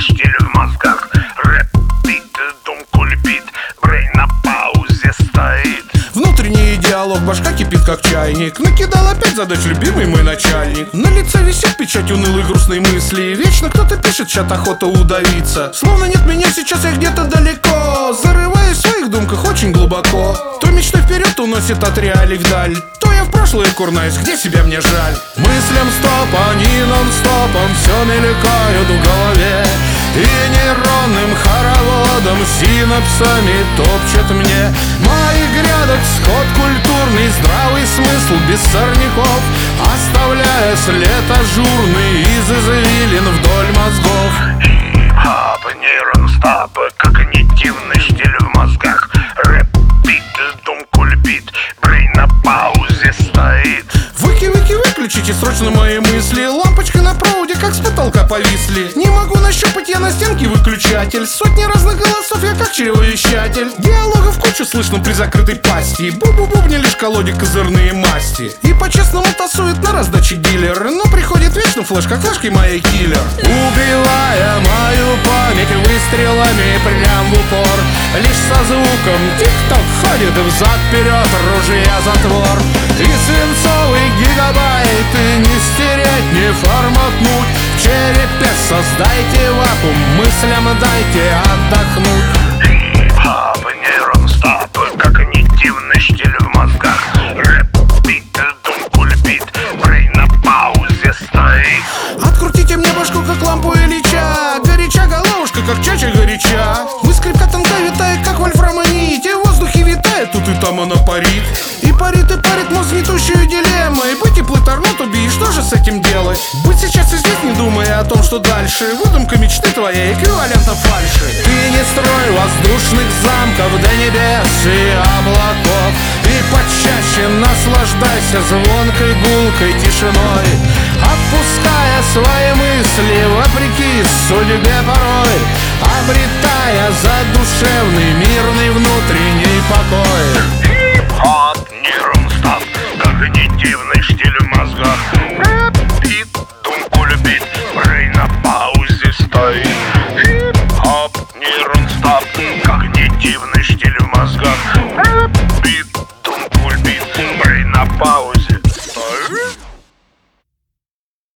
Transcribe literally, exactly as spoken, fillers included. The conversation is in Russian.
штиль в мозгах. Рэп, бит, дом кульбит, брейн на паузе стоит. Внутренний диалог, башка кипит как чайник. Накидал опять задач любимый мой начальник. На лице висит печать унылой грустной мысли. Вечно кто-то пишет, чат охота удавиться. Словно нет меня, сейчас я где-то далеко. Зарываюсь в своих думках очень глубоко. То мечтой вперед уносит от реалий вдаль, то я в прошлое курнаюсь, где себя мне жаль. Мыслям стоп, они нон-стопом все мелькают в голове. И нейронным хороводом синапсами топчет мне моих грядок сход культурный, здравый смысл без сорняков, оставляя след ажурный из извилин вдоль мозгов. Хип-хоп, нейрон-стоп, когнитивный штиль в мозгах. Рэп, бит, дом кульбит, брейн на паузе стоит. Выки-выки, выключите срочно мои мысли. Лампочка на проводе как с потолка повисли. Не могу нащупать я на стенке выключатель. Сотни разных голосов, я как чревовещатель. Диалогов кучу слышно при закрытой пасти. Бу-бу-бубни лишь колоде козырные масти. И по-честному тасует на раздаче дилер. Но приходит вечно флеш, как флешкой моей киллер. Убивая мою память выстрелами прям в упор. Лишь со звуком тик-ток ходит взад-вперед, ружья затвор. И свинцовый гигабайт и не стереть, не форматнуть. В черепе создайте вакуум, мыслям дайте отдохнуть. Хип-хоп, нейрон-стоп, когнитивный штиль в мозгах. Рэп, бит, дом кульбит, брейн на паузе стоит. Открутите мне башку, как лампу Ильича. Горяча головушка, как чача горяча. Вы скрипка тонка витает, как вольфрама нить. И в воздухе витает, тут и там она парит. И парит, и парит мозг гнетущую дилемму. И быть и плыть орнут убей, что же с этим делать? Быть сейчас и здесь, не думая о том, что дальше. Выдумка мечты твоей эквивалентна фальши. Ты не строй воздушных замков до небес и облаков. И почаще наслаждайся звонкой гулкой тишиной, отпуская свои мысли вопреки судьбе порой, обретая задушевный мирный внутренний покой. Хип-хоп, нейрон-стоп, когнитивный